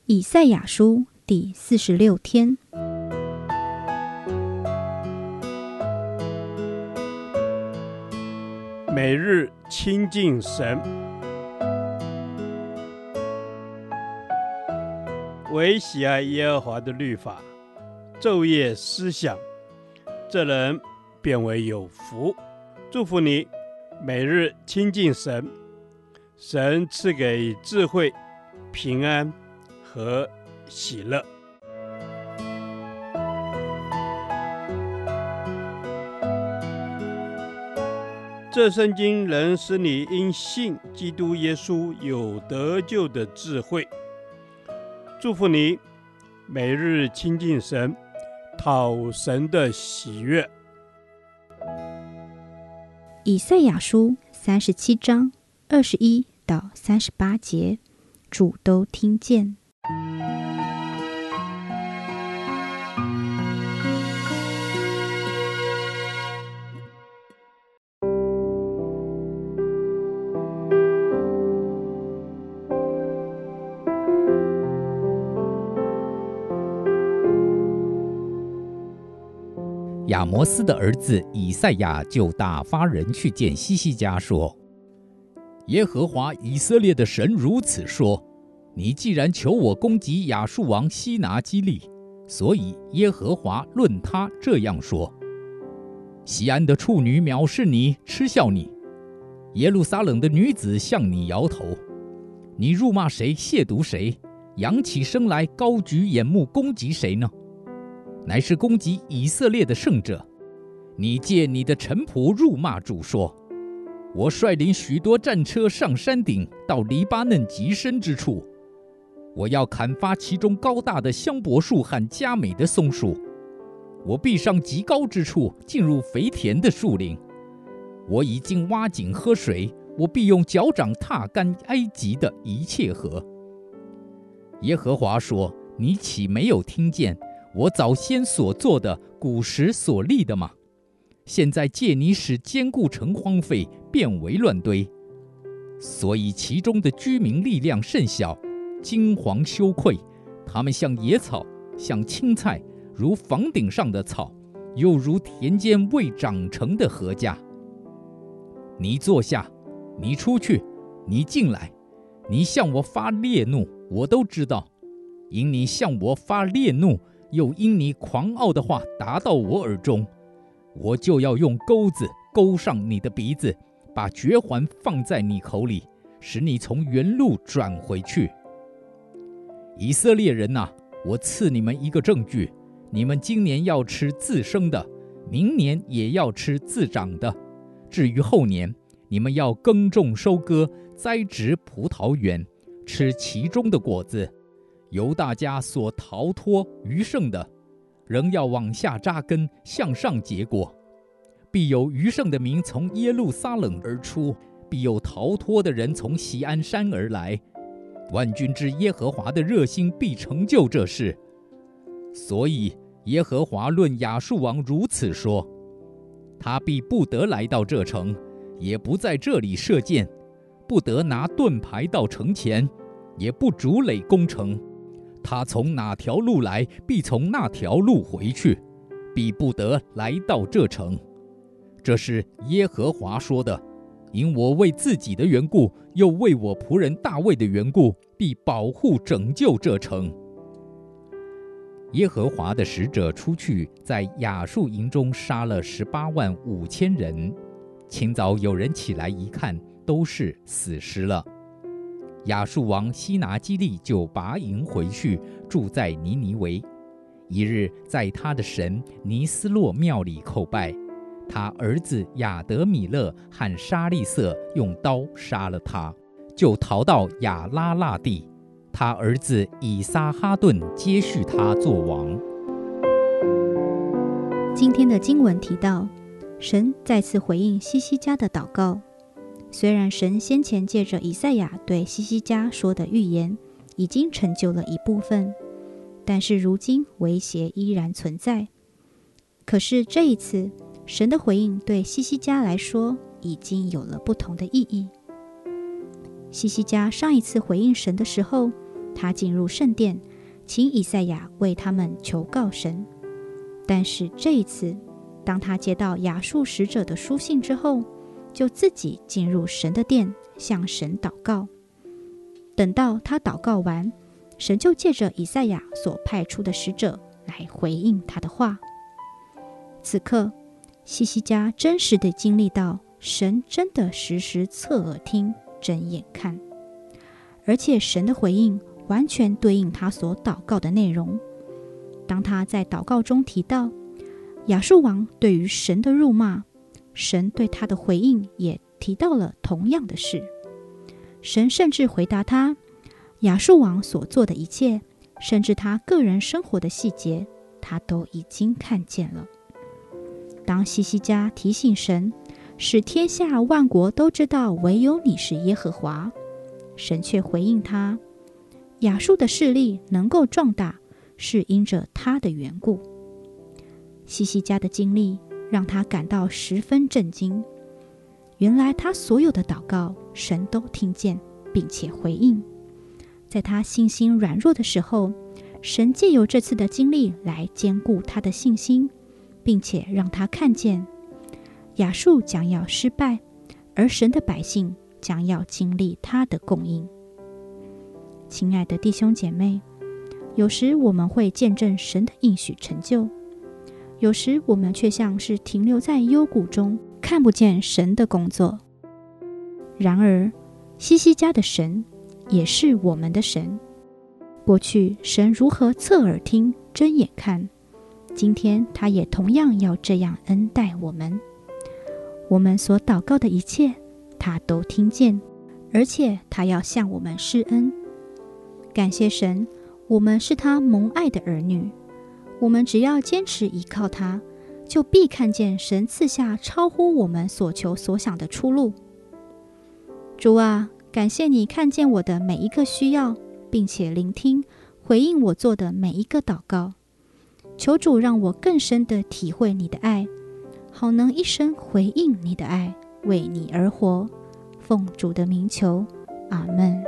以赛亚书第46天。 每日亲近神，唯喜爱耶和华的律法，昼夜思想，这人便为有福。祝福你，每日亲近神，神赐给智慧、平安和喜乐。这圣经能使你因信基督耶稣有得救的智慧。祝福你，每日亲近神，讨神的喜悦。 以赛亚书37章21到38节，主都听见。 亚摩斯的儿子以赛亚就打发人去见希西家说：耶和华以色列的神如此说，你既然求我攻击亚述王西拿基立，所以耶和华论他这样说：西安的处女藐视你，嗤笑你，耶路撒冷的女子向你摇头，你辱骂谁，亵渎谁，扬起声来，高举眼目攻击谁呢？乃是攻击以色列的圣者。你借你的臣仆辱骂主说：我率领许多战车上山顶，到黎巴嫩极深之处，我要砍伐其中高大的香柏树和佳美的松树，我必上极高之处，进入肥田的树林。我已经挖井喝水，我必用脚掌踏干埃及的一切河。耶和华说：你岂没有听见我早先所做的，古时所立的吗？现在借你使坚固城荒废，变为乱堆，所以其中的居民力量甚小，惊惶羞愧，他们像野草，像青菜，如房顶上的草，又如田间未长成的禾稼。你坐下，你出去，你进来，你向我发烈怒，我都知道。因你向我发烈怒，又因你狂傲的话达到我耳中，我就要用钩子勾上你的鼻子，把绝环放在你口里，使你从原路转回去。以色列人啊，我赐你们一个证据，你们今年要吃自生的，明年也要吃自长的，至于后年，你们要耕种收割，栽植葡萄园，吃其中的果子。犹大家所逃脱余剩的，仍要往下扎根，向上结果。必有余剩的民从耶路撒冷而出，必有逃脱的人从锡安山而来。万军之耶和华的热心必成就这事。所以耶和华论亚述王如此说：他必不得来到这城，也不在这里射箭，不得拿盾牌到城前，也不筑垒攻城。他从哪条路来，必从那条路回去，必不得来到这城。这是耶和华说的，因我为自己的缘故，又为我仆人大卫的缘故，必保护拯救这城。耶和华的使者出去，在亚述营中杀了185000人。清早有人起来一看，都是死尸了。亚述王西拿基立就拔营回去，住在尼尼微。一日，在他的神尼斯洛庙里叩拜，他儿子亚德米勒和沙利色用刀杀了他，就逃到亚拉腊地。他儿子以撒哈顿接续他做王。 今天的经文提到，神再次回应希西家的祷告。虽然神先前借着以赛亚对希西家说的预言已经成就了一部分，但是如今威胁依然存在。可是这一次，神的回应对希西家来说已经有了不同的意义。希西家上一次回应神的时候， 他进入圣殿，请以赛亚为他们求告神。但是这一次，当他接到亚述使者的书信之后，就自己进入神的殿，向神祷告。等到他祷告完，神就借着以赛亚所派出的使者来回应他的话。此刻，希西家真实地经历到神真的时时侧耳听，睁眼看，而且神的回应完全对应他所祷告的内容。当他在祷告中提到亚述王对于神的辱骂，神对他的回应也提到了同样的事。神甚至回答他，亚述王所做的一切，甚至他个人生活的细节，他都已经看见了。当希西家提醒神，使天下万国都知道唯有你是耶和华，神却回应他，亚述的势力能够壮大，是因着他的缘故。希西家的经历让他感到十分震惊，原来他所有的祷告，神都听见并且回应。在他信心软弱的时候，神借由这次的经历来坚固他的信心，并且让他看见亚述将要失败，而神的百姓将要经历他的供应。亲爱的弟兄姐妹，有时我们会见证神的应许成就，有时我们却像是停留在幽谷中，看不见神的工作。然而，希西家的神也是我们的神。过去神如何侧耳听、睁眼看，今天他也同样要这样恩待我们。我们所祷告的一切，他都听见，而且他要向我们施恩。感谢神，我们是他蒙爱的儿女。我们只要坚持依靠他，就必看见神赐下超乎我们所求所想的出路。主啊，感谢你看见我的每一个需要，并且聆听、回应我做的每一个祷告。求主让我更深地体会你的爱，好能一生回应你的爱，为你而活。奉主的名求，阿们。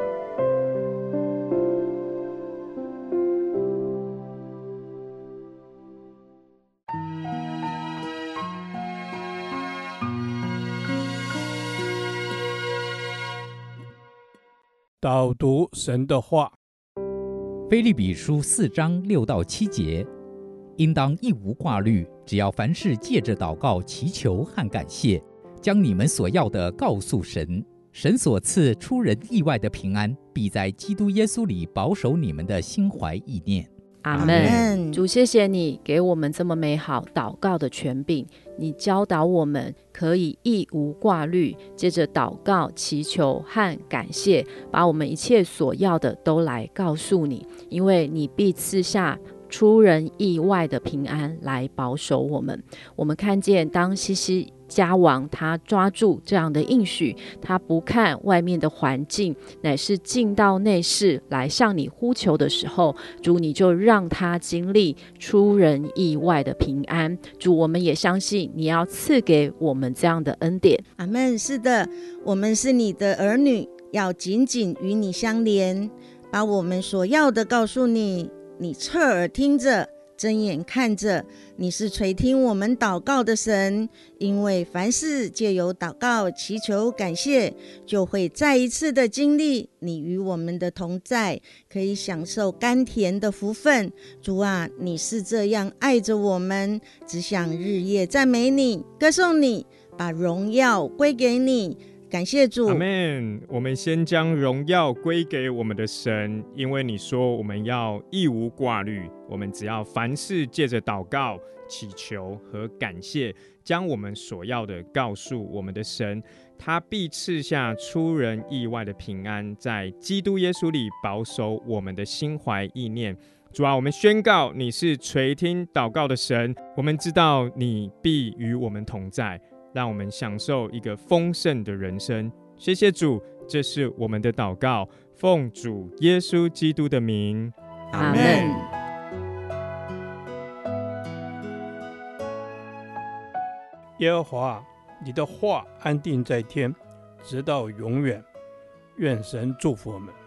导读神的话， 腓立比书4章6到7节，应当一无挂虑，只要凡事借着祷告、祈求和感谢，将你们所要的告诉神。神所赐出人意外的平安，必在基督耶稣里保守你们的心怀意念。 阿们。主，谢谢你给我们这么美好祷告的权柄，你教导我们可以一无挂虑，接着祷告、祈求和感谢，把我们一切所要的都来告诉你，因为你必赐下出人意外的平安来保守我们。我们看见当希西家王他抓住这样的应许，他不看外面的环境，乃是进到内室来向你呼求的时候，主你就让他经历出人意外的平安。主，我们也相信你要赐给我们这样的恩典。 阿们。是的，我们是你的儿女，要紧紧与你相连，把我们所要的告诉你，你侧耳听着，睁眼看着，你是垂听我们祷告的神。因为凡事借由祷告、祈求、感谢，就会再一次的经历你与我们的同在，可以享受甘甜的福分。主啊，你是这样爱着我们，只想日夜赞美你、歌颂你，把荣耀归给你。感谢主， 阿们。我们先将荣耀归给我们的神，因为你说我们要一无挂虑，我们只要凡事借着祷告、祈求和感谢，将我们所要的告诉我们的神，他必赐下出人意外的平安，在基督耶稣里保守我们的心怀意念。主啊，我们宣告你是垂听祷告的神，我们知道你必与我们同在，让我们享受一个丰盛的人生。谢谢主，这是我们的祷告，奉主耶稣基督的名， 阿们。 耶和华，你的话安定在天，直到永远。愿神祝福我们。